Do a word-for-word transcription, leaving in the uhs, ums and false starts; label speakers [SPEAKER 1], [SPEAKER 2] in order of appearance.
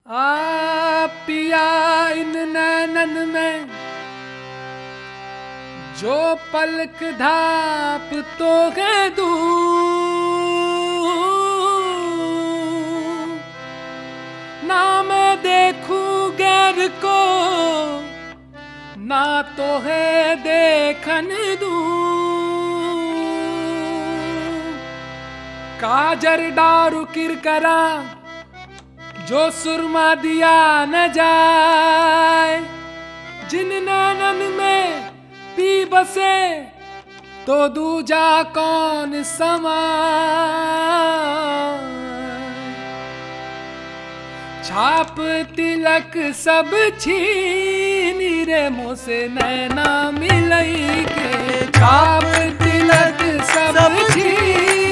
[SPEAKER 1] आ पिया इन नैनन में जो पलक धाप तो है दूं, ना मैं देखूं गैर को ना तो है देखन दूं। काजर डारू किरकरा जो सुरमा दिया न जाए, जिन नैनन में पी बसे तो दूजा कौन समाए। छाप तिलक सब छीनी रे मुँह से नैना मिलई के, छाप तिलक सब छीनी